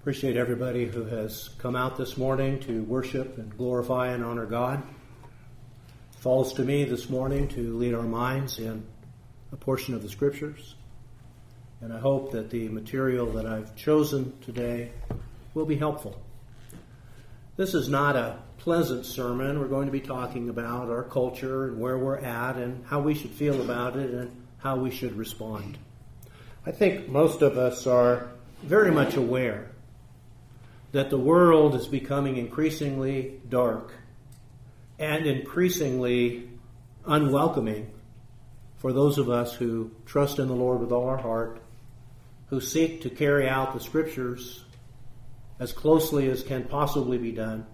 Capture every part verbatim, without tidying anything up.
Appreciate everybody who has come out this morning to worship and glorify and honor God. It falls to me this morning to lead our minds in a portion of the Scriptures. And I hope that the material that I've chosen today will be helpful. This is not a pleasant sermon. We're going to be talking about our culture and where we're at and how we should feel about it and how we should respond. I think most of us are very much aware that the world is becoming increasingly dark and increasingly unwelcoming for those of us who trust in the Lord with all our heart, who seek to carry out the Scriptures as closely as can possibly be done,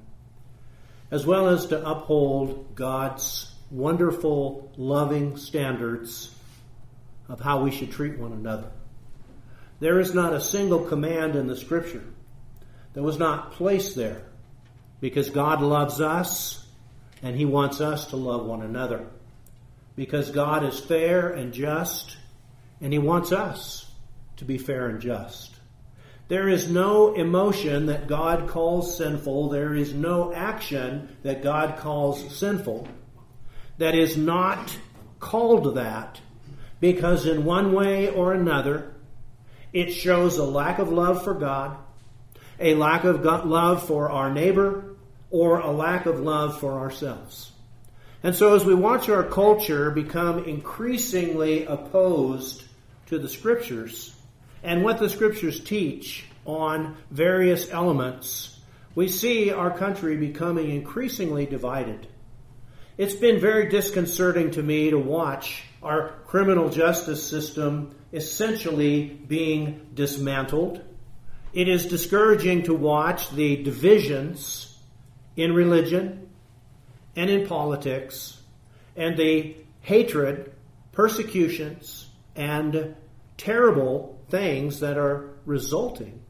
as well as to uphold God's wonderful, loving standards of how we should treat one another. There is not a single command in the Scripture that was not placed there because God loves us and He wants us to love one another. Because God is fair and just and He wants us to be fair and just. There is no emotion that God calls sinful. There is no action that God calls sinful that is not called that, because in one way or another it shows a lack of love for God, a lack of love for our neighbor, or a lack of love for ourselves. And so as we watch our culture become increasingly opposed to the Scriptures and what the Scriptures teach on various elements, we see our country becoming increasingly divided. It's been very disconcerting to me to watch our criminal justice system essentially being dismantled. It is discouraging to watch the divisions in religion and in politics and the hatred, persecutions, and terrible things that are resulting.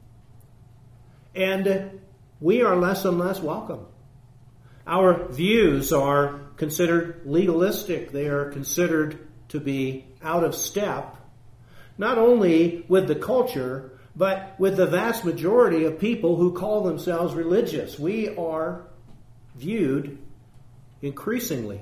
And we are less and less welcome. Our views are considered legalistic. They are considered to be out of step, not only with the culture, but with the vast majority of people who call themselves religious. We are viewed increasingly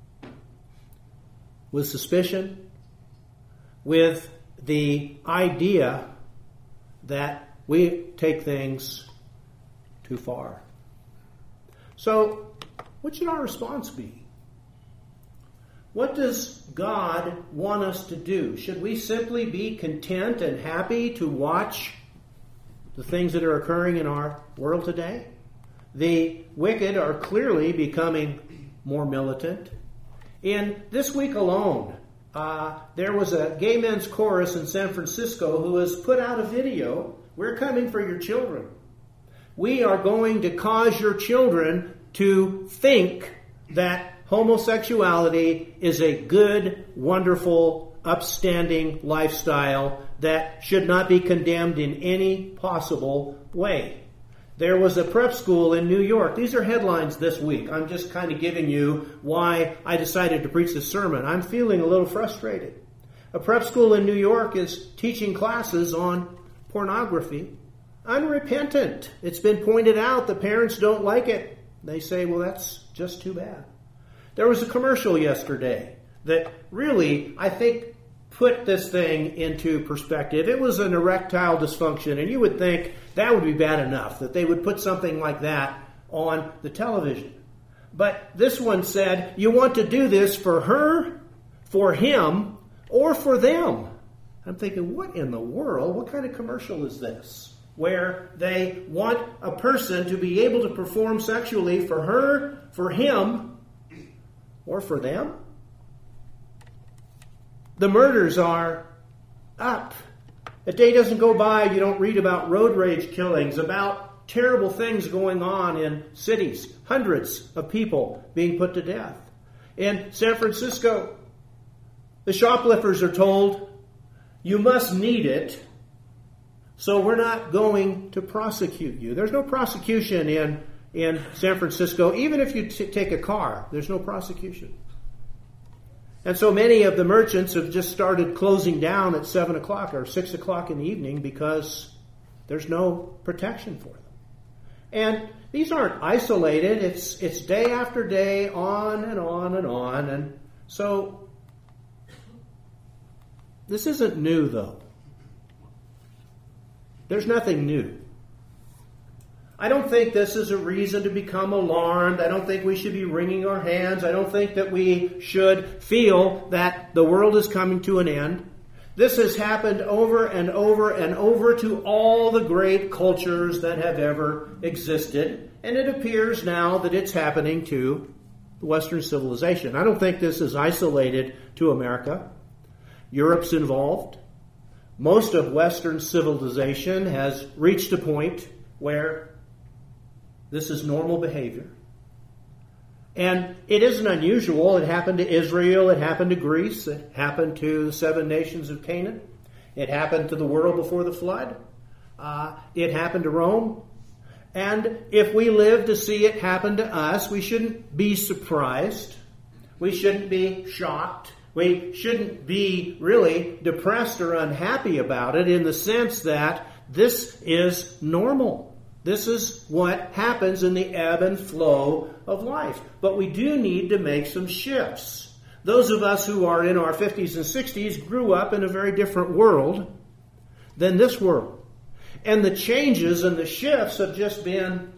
with suspicion, with the idea that we take things too far. So, what should our response be? What does God want us to do? Should we simply be content and happy to watch the things that are occurring in our world today? The wicked are clearly becoming more militant. In this week alone, uh, there was a gay men's chorus in San Francisco who has put out a video. We're coming for your children. We are going to cause your children to think that homosexuality is a good, wonderful, upstanding lifestyle that should not be condemned in any possible way. There was a prep school in New York. These are headlines this week. I'm just kind of giving you why I decided to preach this sermon. I'm feeling a little frustrated. A prep school in New York is teaching classes on pornography. Unrepentant. It's been pointed out the parents don't like it. They say, well, that's just too bad. There was a commercial yesterday that really, I think, put this thing into perspective. It was an erectile dysfunction, and you would think that would be bad enough, that they would put something like that on the television. But this one said, you want to do this for her, for him, or for them. I'm thinking, what in the world? What kind of commercial is this? Where they want a person to be able to perform sexually for her, for him, or for them? The murders are up. A day doesn't go by you don't read about road rage killings, about terrible things going on in cities. Hundreds of people being put to death. In San Francisco, the shoplifters are told, you must need it, so we're not going to prosecute you. There's no prosecution in in San Francisco. Even if you t- take a car, there's no prosecution. And so many of the merchants have just started closing down at seven o'clock or six o'clock in the evening because There's no protection for them. And these aren't isolated. It's it's day after day, on and on and on. And so this isn't new, though. There's nothing new. I don't think this is a reason to become alarmed. I don't think we should be wringing our hands. I don't think that we should feel that the world is coming to an end. This has happened over and over and over to all the great cultures that have ever existed. And it appears now that it's happening to Western civilization. I don't think this is isolated to America. Europe's involved. Most of Western civilization has reached a point where this is normal behavior. And it isn't unusual. It happened to Israel. It happened to Greece. It happened to the seven nations of Canaan. It happened to the world before the flood. Uh, it happened to Rome. And if we live to see it happen to us, we shouldn't be surprised. We shouldn't be shocked. We shouldn't be really depressed or unhappy about it, in the sense that this is normal. This is what happens in the ebb and flow of life. But we do need to make some shifts. Those of us who are in our fifties and sixties grew up in a very different world than this world. And the changes and the shifts have just been,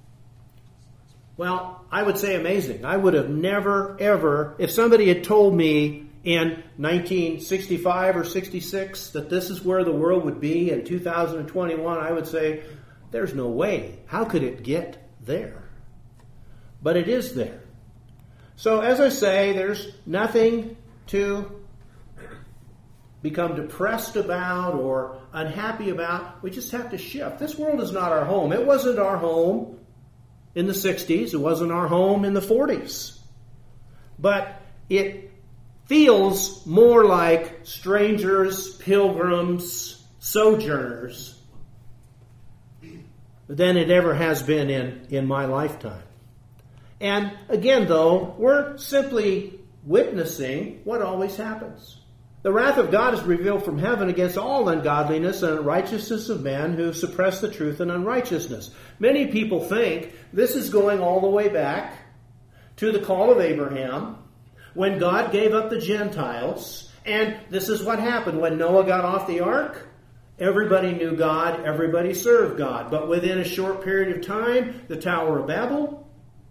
well, I would say amazing. I would have never, ever, if somebody had told me in nineteen sixty-five or sixty-six that this is where the world would be in two thousand twenty-one, I would say, there's no way. How could it get there? But it is there. So as I say, there's nothing to become depressed about or unhappy about. We just have to shift. This world is not our home. It wasn't our home in the sixties. It wasn't our home in the forties. But it feels more like strangers, pilgrims, sojourners than it ever has been in, in my lifetime. And again, though, we're simply witnessing what always happens. The wrath of God is revealed from heaven against all ungodliness and unrighteousness of men who suppress the truth in unrighteousness. Many people think this is going all the way back to the call of Abraham, when God gave up the Gentiles. And this is what happened when Noah got off the ark. Everybody knew God, everybody served God. But within a short period of time, the Tower of Babel,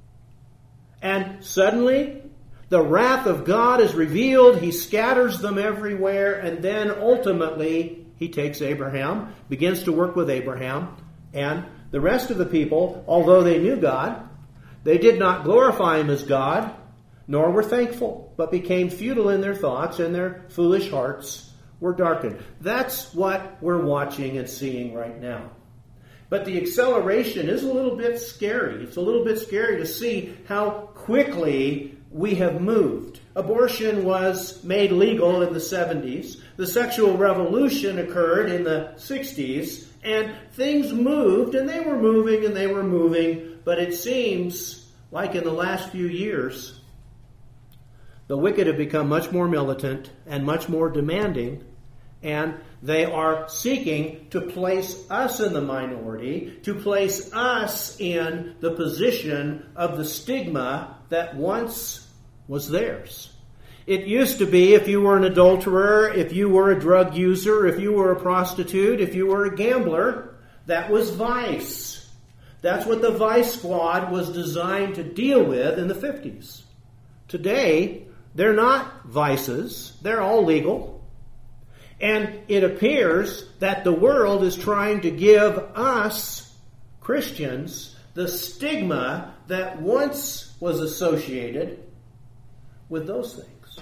and suddenly the wrath of God is revealed. He scatters them everywhere, and then ultimately he takes Abraham, begins to work with Abraham, and the rest of the people, although they knew God, they did not glorify him as God, nor were thankful, but became futile in their thoughts, and their foolish hearts were darkened. That's what we're watching and seeing right now. But the acceleration is a little bit scary. It's a little bit scary to see how quickly we have moved. Abortion was made legal in the seventies. The sexual revolution occurred in the sixties. And things moved, and they were moving, and they were moving. But it seems like in the last few years, the wicked have become much more militant and much more demanding, and they are seeking to place us in the minority, to place us in the position of the stigma that once was theirs. It used to be if you were an adulterer, if you were a drug user, if you were a prostitute, if you were a gambler, that was vice. That's what the Vice Squad was designed to deal with in the fifties. Today, they're not vices. They're all legal. And it appears that the world is trying to give us, Christians, the stigma that once was associated with those things.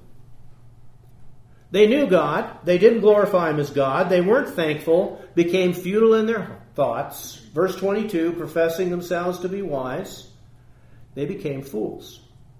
They knew God. They didn't glorify him as God. They weren't thankful, became futile in their thoughts. Verse twenty-two, professing themselves to be wise, they became fools.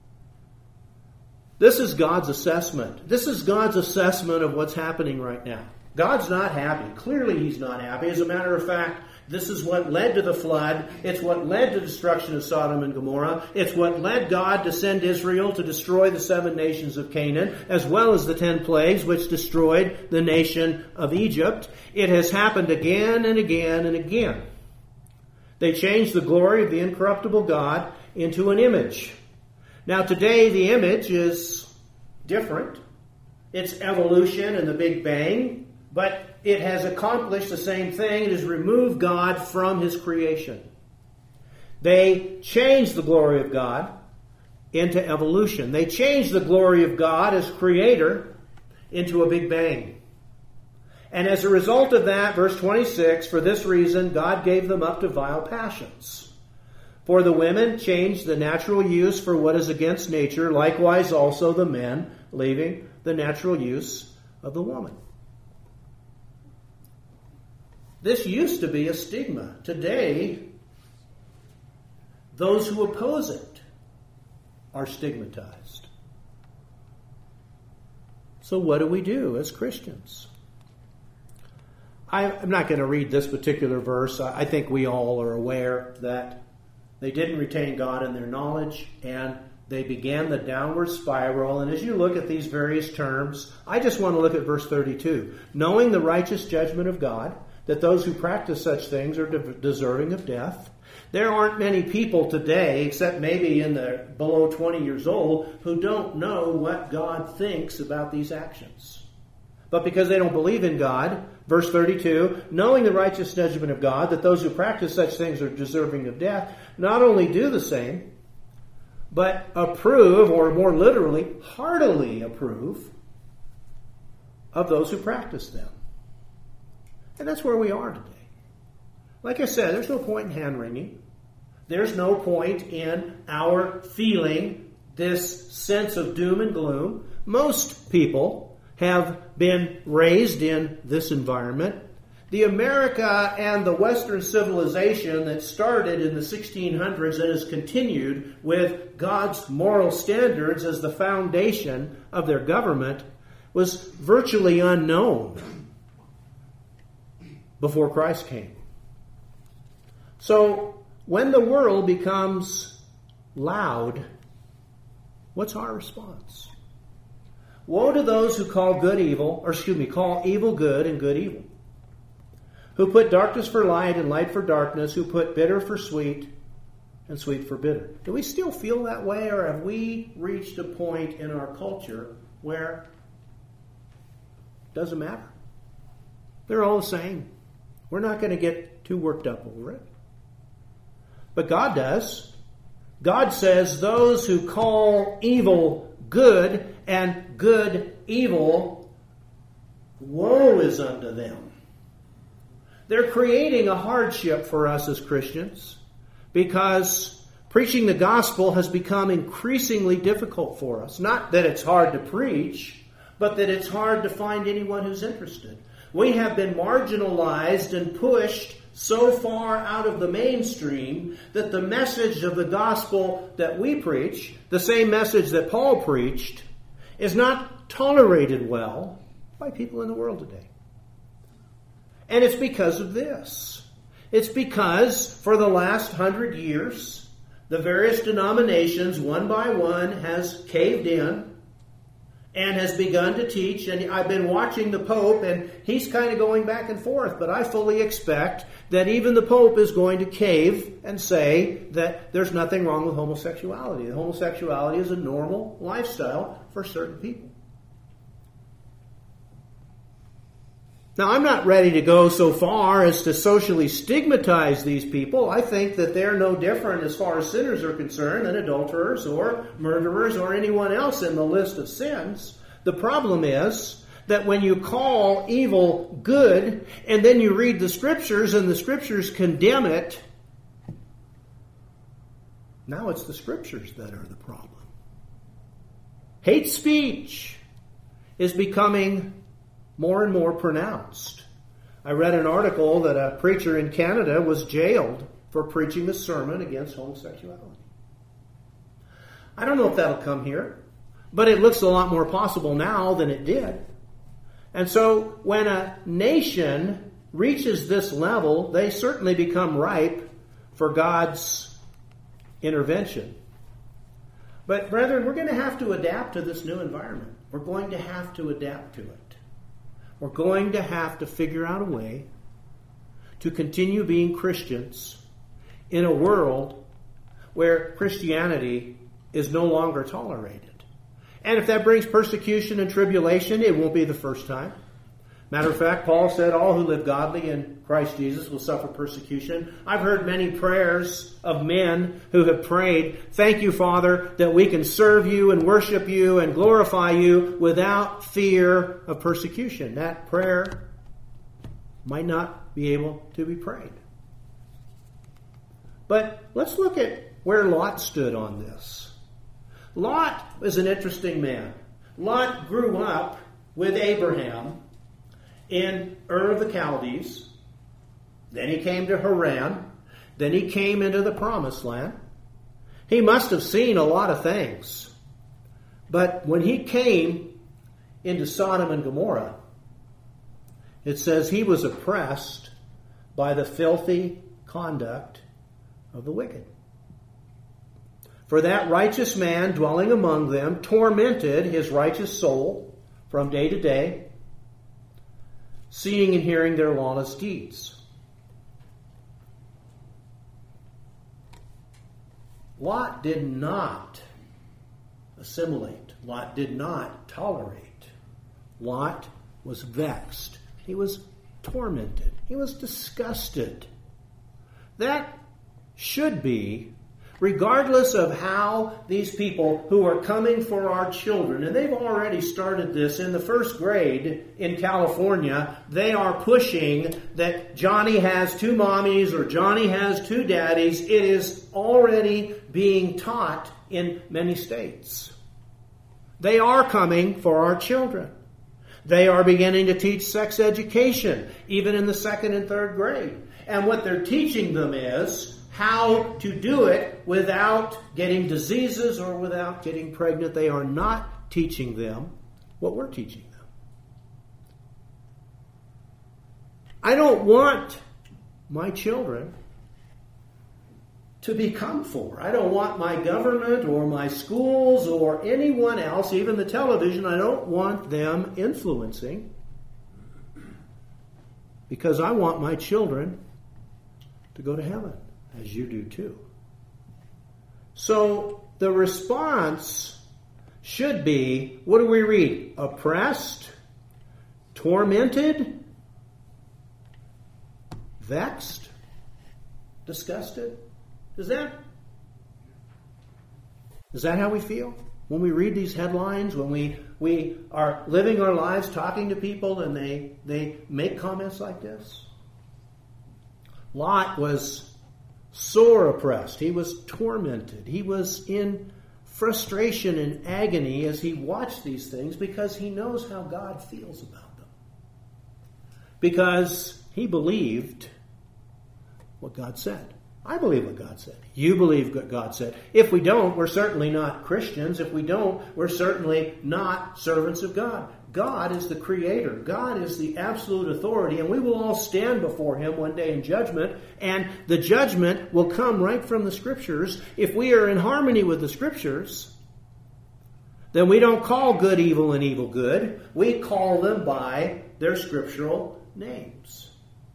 This is God's assessment. This is God's assessment of what's happening right now. God's not happy. Clearly he's not happy. As a matter of fact, This is what led to the flood. It's what led to the destruction of Sodom and Gomorrah. It's what led God to send Israel to destroy the seven nations of Canaan, as well as the ten plagues which destroyed the nation of Egypt. It has happened again and again and again. They changed the glory of the incorruptible God into an image. Now today the image is different. It's evolution and the Big Bang, but it has accomplished the same thing. It has removed God from His creation. They changed the glory of God into evolution. They changed the glory of God as Creator into a Big Bang. And as a result of that, verse twenty-six, for this reason God gave them up to vile passions. For the women changed the natural use for what is against nature, likewise also the men, leaving the natural use of the woman. This used to be a stigma. Today, those who oppose it are stigmatized. So what do we do as Christians? I'm not going to read this particular verse. I think we all are aware that they didn't retain God in their knowledge, and they began the downward spiral. And as you look at these various terms, I just want to look at verse thirty-two. Knowing the righteous judgment of God, that those who practice such things are de- deserving of death. There aren't many people today, except maybe in the below twenty years old, who don't know what God thinks about these actions. But because they don't believe in God, verse thirty-two, knowing the righteous judgment of God, that those who practice such things are deserving of death, not only do the same, but approve, or more literally, heartily approve of those who practice them. And that's where we are today. Like I said, there's no point in hand-wringing. There's no point in our feeling this sense of doom and gloom. Most people have been raised in this environment. The America and the Western civilization that started in the sixteen hundreds and has continued with God's moral standards as the foundation of their government was virtually unknown before Christ came. So when the world becomes loud, what's our response? Woe to those who call good evil, or excuse me, call evil good and good evil. Who put darkness for light and light for darkness, who put bitter for sweet and sweet for bitter. Do we still feel that way, or have we reached a point in our culture where it doesn't matter? They're all the same. We're not going to get too worked up over it. But God does. God says those who call evil good and good evil, woe is unto them. They're creating a hardship for us as Christians because preaching the gospel has become increasingly difficult for us. Not that it's hard to preach, but that it's hard to find anyone who's interested. We have been marginalized and pushed so far out of the mainstream that the message of the gospel that we preach, the same message that Paul preached, is not tolerated well by people in the world today. And it's because of this. It's because for the last hundred years, the various denominations, one by one, has caved in and has begun to teach. And I've been watching the Pope, and he's kind of going back and forth. But I fully expect that even the Pope is going to cave and say that there's nothing wrong with homosexuality. That homosexuality is a normal lifestyle for certain people. Now, I'm not ready to go so far as to socially stigmatize these people. I think that they're no different as far as sinners are concerned than adulterers or murderers or anyone else in the list of sins. The problem is that when you call evil good and then you read the Scriptures and the Scriptures condemn it, now it's the Scriptures that are the problem. Hate speech is becoming more and more pronounced. I read an article that a preacher in Canada was jailed for preaching a sermon against homosexuality. I don't know if that'll come here, but it looks a lot more possible now than it did. And so when a nation reaches this level, they certainly become ripe for God's intervention. But brethren, we're going to have to adapt to this new environment. We're going to have to adapt to it. We're going to have to figure out a way to continue being Christians in a world where Christianity is no longer tolerated. And if that brings persecution and tribulation, it won't be the first time. Matter of fact, Paul said all who live godly in Christ Jesus will suffer persecution. I've heard many prayers of men who have prayed, "Thank you, Father, that we can serve you and worship you and glorify you without fear of persecution." That prayer might not be able to be prayed. But let's look at where Lot stood on this. Lot is an interesting man. Lot grew up with Abraham in Ur of the Chaldees. Then he came to Haran. Then he came into the Promised Land. He must have seen a lot of things. But when he came into Sodom and Gomorrah, it says he was oppressed by the filthy conduct of the wicked. For that righteous man dwelling among them tormented his righteous soul from day to day, seeing and hearing their lawless deeds. Lot did not assimilate. Lot did not tolerate. Lot was vexed. He was tormented. He was disgusted. That should be, regardless of how these people who are coming for our children, and they've already started this in the first grade in California, they are pushing that Johnny has two mommies or Johnny has two daddies. It is already being taught in many states. They are coming for our children. They are beginning to teach sex education, even in the second and third grade. And what they're teaching them is how to do it without getting diseases or without getting pregnant. They are not teaching them what we're teaching them. I don't want my children to become for. I don't want my government or my schools or anyone else, even the television, I don't want them influencing, because I want my children to go to heaven, as you do too. So the response should be, what do we read? Oppressed, tormented, vexed, disgusted. Is that, is that how we feel? When we read these headlines, when we, we are living our lives talking to people and they, they make comments like this? Lot was sore oppressed. He was tormented. He was in frustration and agony as he watched these things because he knows how God feels about them. Because he believed what God said. I believe what God said. You believe what God said. If we don't, we're certainly not Christians. If we don't, we're certainly not servants of God. God is the creator. God is the absolute authority, and we will all stand before him one day in judgment, and the judgment will come right from the Scriptures. If we are in harmony with the Scriptures, then we don't call good evil and evil good. We call them by their scriptural names.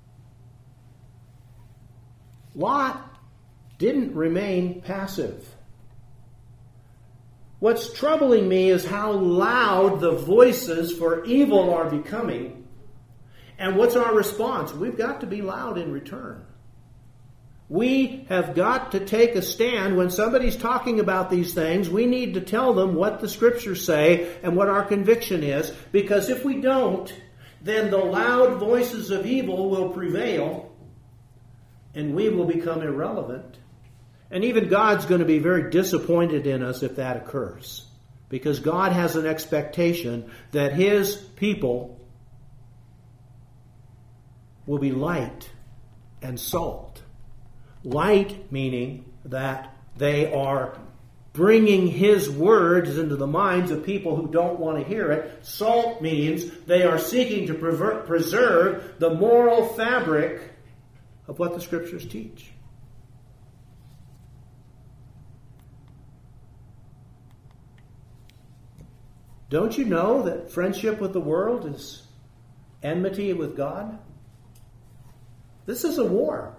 Lot didn't remain passive. What's troubling me is how loud the voices for evil are becoming. And what's our response? We've got to be loud in return. We have got to take a stand. When somebody's talking about these things, we need to tell them what the Scriptures say and what our conviction is. Because if we don't, then the loud voices of evil will prevail and we will become irrelevant. And even God's going to be very disappointed in us if that occurs. Because God has an expectation that his people will be light and salt. Light meaning that they are bringing his words into the minds of people who don't want to hear it. Salt means they are seeking to preserve the moral fabric of what the Scriptures teach. Don't you know that friendship with the world is enmity with God? This is a war.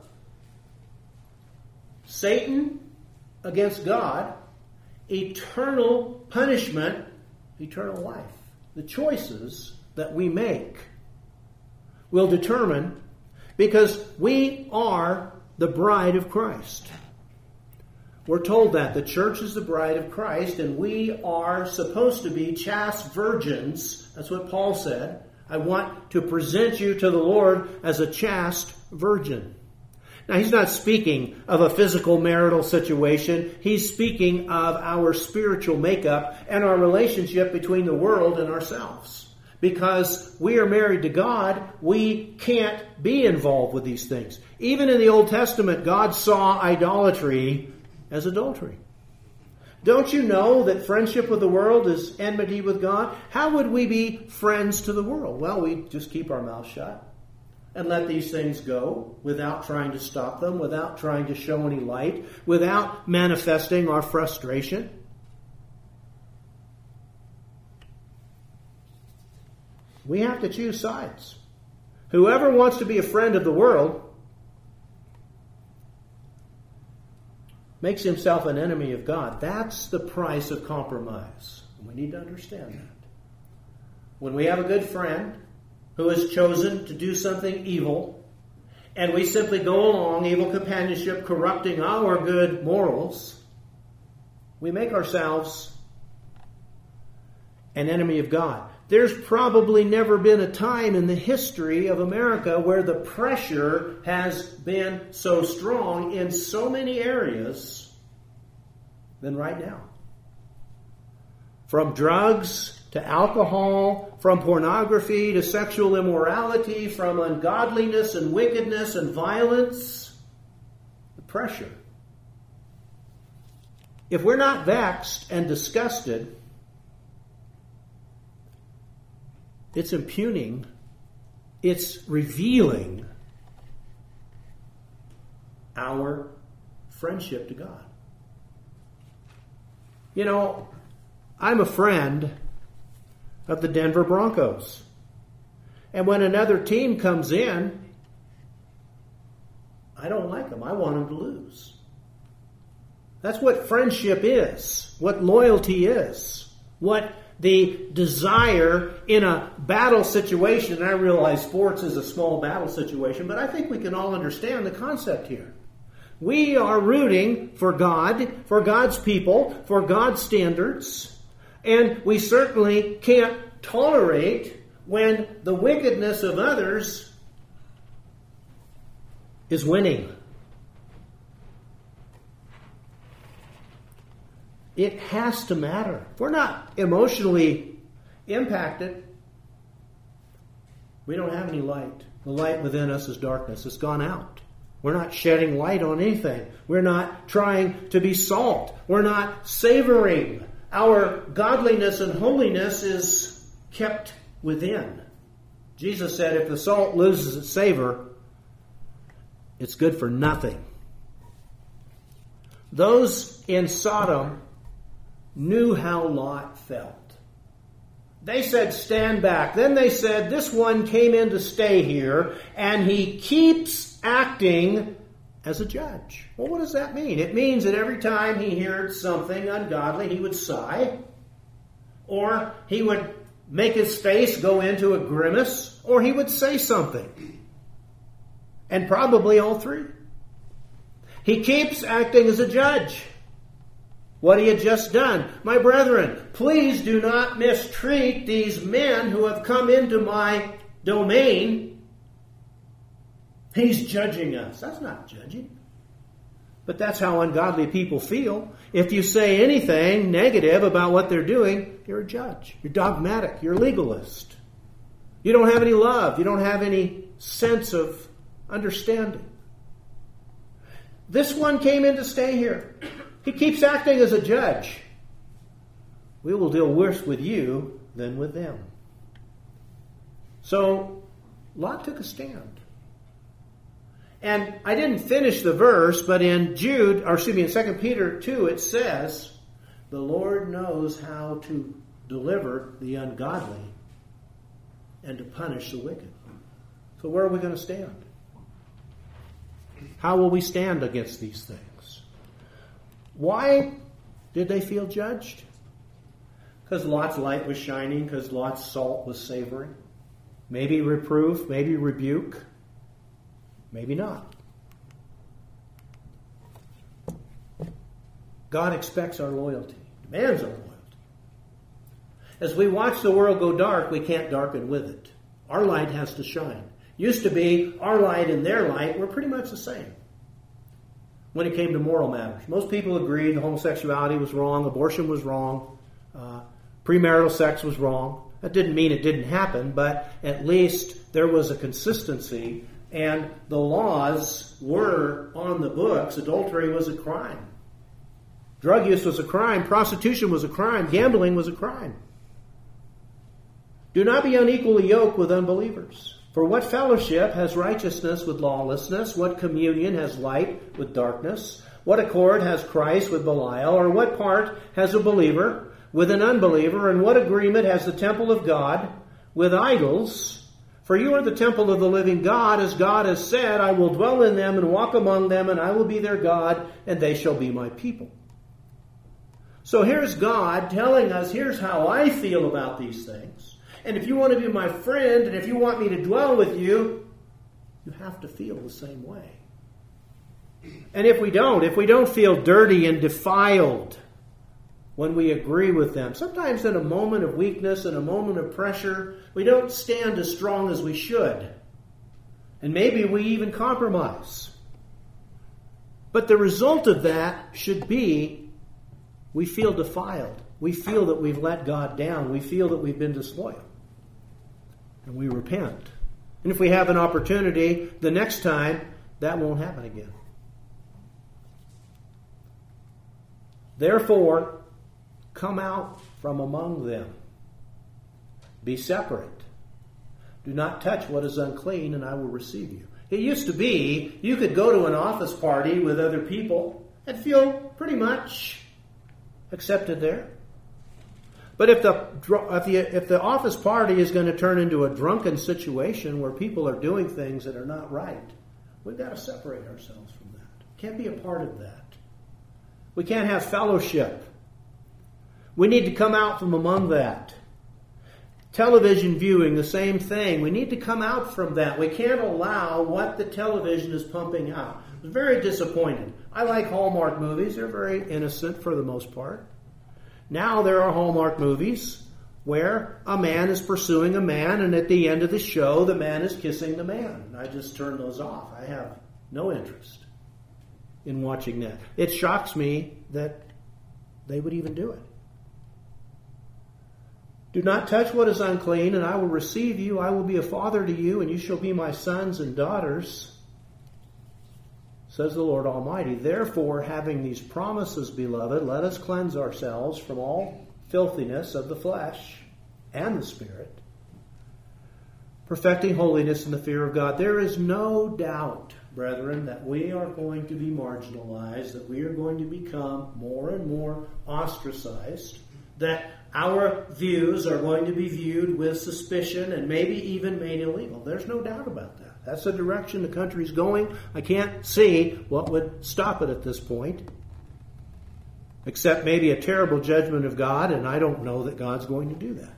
Satan against God, eternal punishment, eternal life. The choices that we make will determine, because we are the bride of Christ. We're told that the church is the bride of Christ, and we are supposed to be chaste virgins. That's what Paul said. I want to present you to the Lord as a chaste virgin. Now, he's not speaking of a physical marital situation. He's speaking of our spiritual makeup and our relationship between the world and ourselves. Because we are married to God, we can't be involved with these things. Even in the Old Testament, God saw idolatry as adultery. Don't you know that friendship with the world is enmity with God? How would we be friends to the world? Well, we just keep our mouth shut and let these things go without trying to stop them, without trying to show any light, without manifesting our frustration. We have to choose sides. Whoever wants to be a friend of the world makes himself an enemy of God. That's the price of compromise. We need to understand that. When we have a good friend who has chosen to do something evil, and we simply go along, evil companionship, corrupting our good morals, we make ourselves an enemy of God. There's probably never been a time in the history of America where the pressure has been so strong in so many areas than right now. From drugs to alcohol, from pornography to sexual immorality, from ungodliness and wickedness and violence, the pressure. If we're not vexed and disgusted, it's impugning, it's revealing our friendship to God. You know, I'm a friend of the Denver Broncos. And when another team comes in, I don't like them. I want them to lose. That's what friendship is, what loyalty is, what the desire in a battle situation. And I realize sports is a small battle situation, but I think we can all understand the concept here. We are rooting for God, for God's people, for God's standards, and we certainly can't tolerate when the wickedness of others is winning. It has to matter. If we're not emotionally impacted, we don't have any light. The light within us is darkness. It's gone out. We're not shedding light on anything. We're not trying to be salt. We're not savoring. Our godliness and holiness is kept within. Jesus said if the salt loses its savor, it's good for nothing. Those in Sodom knew how Lot felt. They said, stand back. Then they said, this one came in to stay here, and he keeps acting as a judge. Well, what does that mean? It means that every time he heard something ungodly, he would sigh, or he would make his face go into a grimace, or he would say something. And probably all three. He keeps acting as a judge. What he had just done. My brethren, please do not mistreat these men who have come into my domain. He's judging us. That's not judging. But that's how ungodly people feel. If you say anything negative about what they're doing, you're a judge. You're dogmatic. You're a legalist. You don't have any love. You don't have any sense of understanding. This one came in to stay here. He keeps acting as a judge. We will deal worse with you than with them. So Lot took a stand. And I didn't finish the verse, but in Jude, or excuse me, in Second Peter two, it says, the Lord knows how to deliver the ungodly and to punish the wicked. So where are we going to stand? How will we stand against these things? Why did they feel judged? Because Lot's light was shining, because Lot's salt was savoring. Maybe reproof, maybe rebuke, maybe not. God expects our loyalty, demands our loyalty. As we watch the world go dark, we can't darken with it. Our light has to shine. Used to be our light and their light were pretty much the same when it came to moral matters. Most people agreed homosexuality was wrong, abortion was wrong, uh, premarital sex was wrong. That didn't mean it didn't happen, but at least there was a consistency, and the laws were on the books. Adultery was a crime. Drug use was a crime. Prostitution was a crime. Gambling was a crime. Do not be unequally yoked with unbelievers. For what fellowship has righteousness with lawlessness? What communion has light with darkness? What accord has Christ with Belial? Or what part has a believer with an unbeliever? And what agreement has the temple of God with idols? For you are the temple of the living God, as God has said, I will dwell in them and walk among them, and I will be their God, and they shall be my people. So here's God telling us, here's how I feel about these things. And if you want to be my friend, and if you want me to dwell with you, you have to feel the same way. And if we don't, if we don't feel dirty and defiled when we agree with them, sometimes in a moment of weakness, in a moment of pressure, we don't stand as strong as we should. And maybe we even compromise. But the result of that should be we feel defiled. We feel that we've let God down. We feel that we've been disloyal. And we repent. And if we have an opportunity, the next time, that won't happen again. Therefore, come out from among them. Be separate. Do not touch what is unclean, and I will receive you. It used to be you could go to an office party with other people and feel pretty much accepted there. But if the, if the if the office party is going to turn into a drunken situation where people are doing things that are not right, we've got to separate ourselves from that. Can't be a part of that. We can't have fellowship. We need to come out from among that. Television viewing, the same thing. We need to come out from that. We can't allow what the television is pumping out. I was very disappointed. I like Hallmark movies. They're very innocent for the most part. Now there are Hallmark movies where a man is pursuing a man, and at the end of the show, the man is kissing the man. I just turn those off. I have no interest in watching that. It shocks me that they would even do it. Do not touch what is unclean, and I will receive you. I will be a father to you, and you shall be my sons and daughters, says the Lord Almighty. Therefore, having these promises, beloved, let us cleanse ourselves from all filthiness of the flesh and the spirit, perfecting holiness in the fear of God. There is no doubt, brethren, that we are going to be marginalized, that we are going to become more and more ostracized, that our views are going to be viewed with suspicion and maybe even made illegal. There's no doubt about that. That's the direction the country's going. I can't see what would stop it at this point, except maybe a terrible judgment of God, and I don't know that God's going to do that.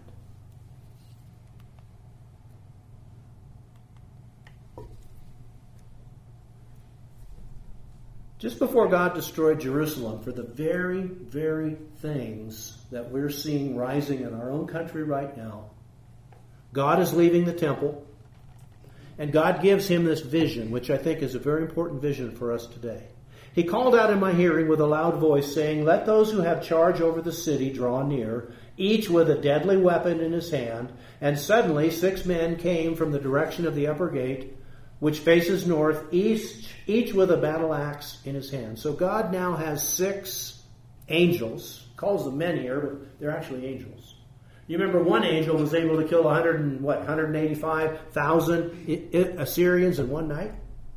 Just before God destroyed Jerusalem, for the very, very things that we're seeing rising in our own country right now, God is leaving the temple, and God gives him this vision, which I think is a very important vision for us today. He called out in my hearing with a loud voice, saying, let those who have charge over the city draw near, each with a deadly weapon in his hand. And suddenly six men came from the direction of the upper gate, which faces north, each, each with a battle axe in his hand. So God now has six angels. Calls them men here, but they're actually angels. You remember one angel was able to kill one hundred and what, one hundred eighty-five thousand Assyrians in one night?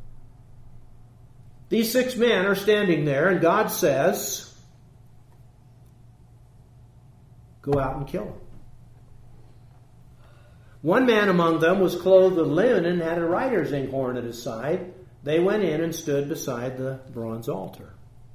These six men are standing there, and God says, go out and kill them. One man among them was clothed with linen and had a writer's inkhorn at his side. They went in and stood beside the bronze altar.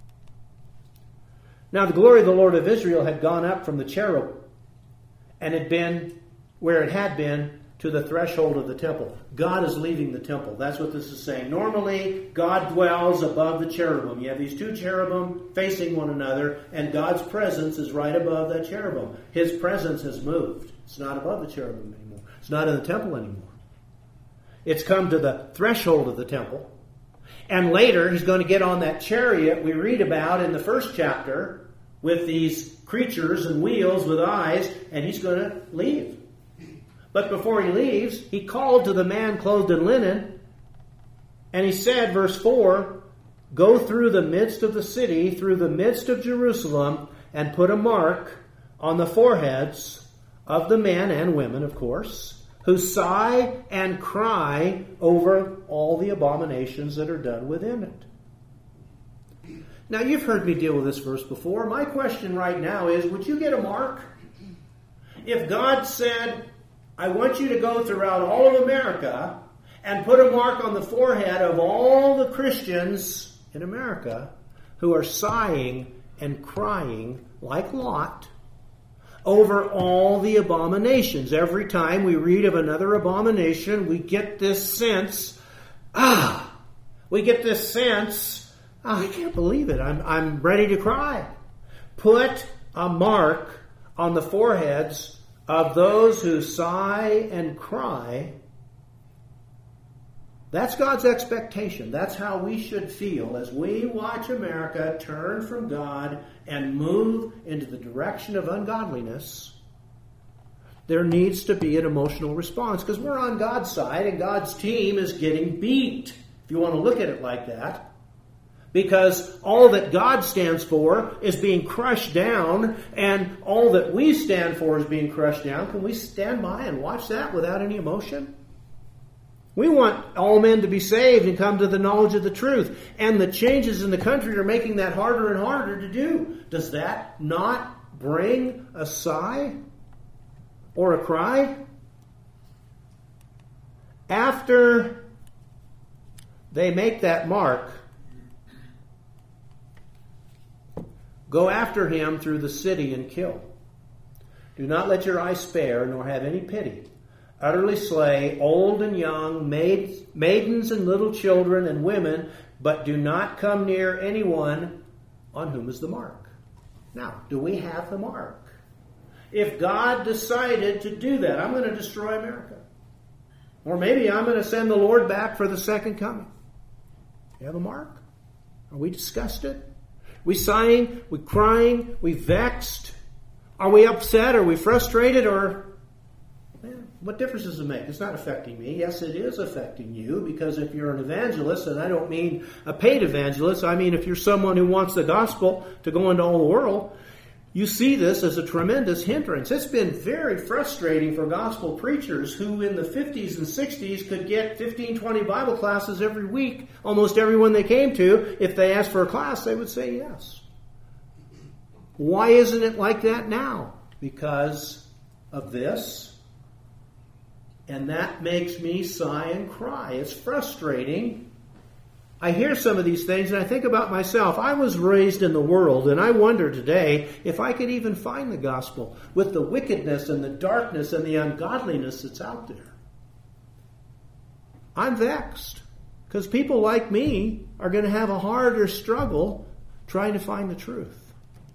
Now the glory of the Lord of Israel had gone up from the cherub and had been where it had been to the threshold of the temple. God is leaving the temple. That's what this is saying. Normally, God dwells above the cherubim. You have these two cherubim facing one another, and God's presence is right above that cherubim. His presence has moved. It's not above the cherubim anymore. It's not in the temple anymore. It's come to the threshold of the temple. And later, he's going to get on that chariot we read about in the first chapter with these creatures and wheels with eyes, and he's going to leave. But before he leaves, he called to the man clothed in linen, and he said, verse four, go through the midst of the city, through the midst of Jerusalem, and put a mark on the foreheads of the men and women, of course, who sigh and cry over all the abominations that are done within it. Now, you've heard me deal with this verse before. My question right now is, would you get a mark? If God said, I want you to go throughout all of America and put a mark on the forehead of all the Christians in America who are sighing and crying like Lot over all the abominations. Every time we read of another abomination, we get this sense, ah, we get this sense, oh, I can't believe it. I'm, I'm ready to cry. Put a mark on the foreheads of those who sigh and cry. That's God's expectation. That's how we should feel as we watch America turn from God and move into the direction of ungodliness. There needs to be an emotional response because we're on God's side and God's team is getting beat, if you want to look at it like that. Because all that God stands for is being crushed down, and all that we stand for is being crushed down. Can we stand by and watch that without any emotion? We want all men to be saved and come to the knowledge of the truth. And the changes in the country are making that harder and harder to do. Does that not bring a sigh or a cry? After they make that mark, go after him through the city and kill. Do not let your eye spare, nor have any pity. Utterly slay old and young, maids, maidens and little children and women, but do not come near anyone on whom is the mark. Now, do we have the mark? If God decided to do that, I'm going to destroy America. Or maybe I'm going to send the Lord back for the second coming. You have a mark? Are we disgusted? We sighing, we crying, we vexed. Are we upset? Are we frustrated? Or man, what difference does it make? It's not affecting me. Yes, it is affecting you, because if you're an evangelist, and I don't mean a paid evangelist, I mean if you're someone who wants the gospel to go into all the world, you see this as a tremendous hindrance. It's been very frustrating for gospel preachers who in the fifties and sixties could get fifteen, twenty Bible classes every week. Almost everyone they came to, if they asked for a class, they would say yes. Why isn't it like that now? Because of this. And that makes me sigh and cry. It's frustrating. I hear some of these things and I think about myself. I was raised in the world, and I wonder today if I could even find the gospel with the wickedness and the darkness and the ungodliness that's out there. I'm vexed because people like me are going to have a harder struggle trying to find the truth.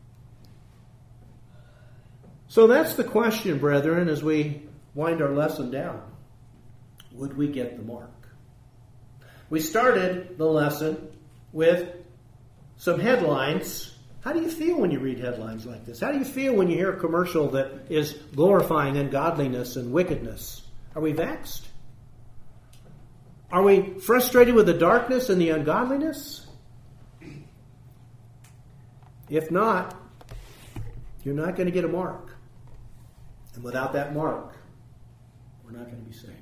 So that's the question, brethren, as we wind our lesson down. Would we get the mark? We started the lesson with some headlines. How do you feel when you read headlines like this? How do you feel when you hear a commercial that is glorifying ungodliness and wickedness? Are we vexed? Are we frustrated with the darkness and the ungodliness? If not, you're not going to get a mark. And without that mark, we're not going to be saved.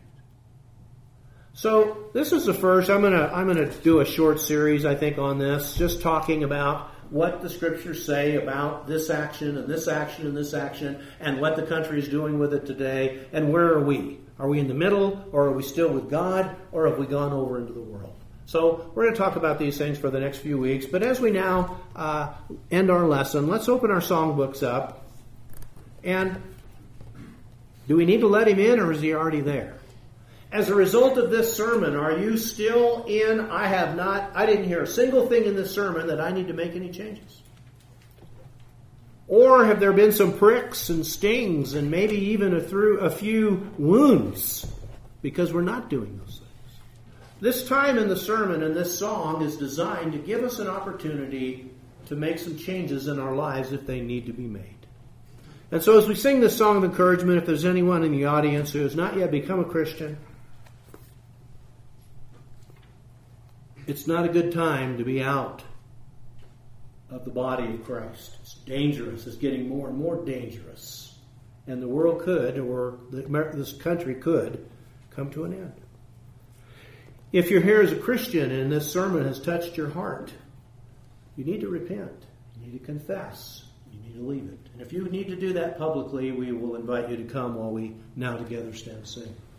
So this is the first. I'm going to I'm going to do a short series, I think, on this, just talking about what the Scriptures say about this action and this action and this action and what the country is doing with it today, and where are we? Are we in the middle, or are we still with God, or have we gone over into the world? So we're going to talk about these things for the next few weeks. But as we now uh, end our lesson, let's open our songbooks up. And do we need to let him in, or is he already there? As a result of this sermon, are you still in, I have not, I didn't hear a single thing in this sermon that I need to make any changes? Or have there been some pricks and stings and maybe even a, through a few wounds because we're not doing those things? This time in the sermon and this song is designed to give us an opportunity to make some changes in our lives if they need to be made. And so as we sing this song of encouragement, if there's anyone in the audience who has not yet become a Christian, it's not a good time to be out of the body of Christ. It's dangerous. It's getting more and more dangerous. And the world could, or this country could, come to an end. If you're here as a Christian and this sermon has touched your heart, you need to repent. You need to confess. You need to leave it. And if you need to do that publicly, we will invite you to come while we now together stand and sing.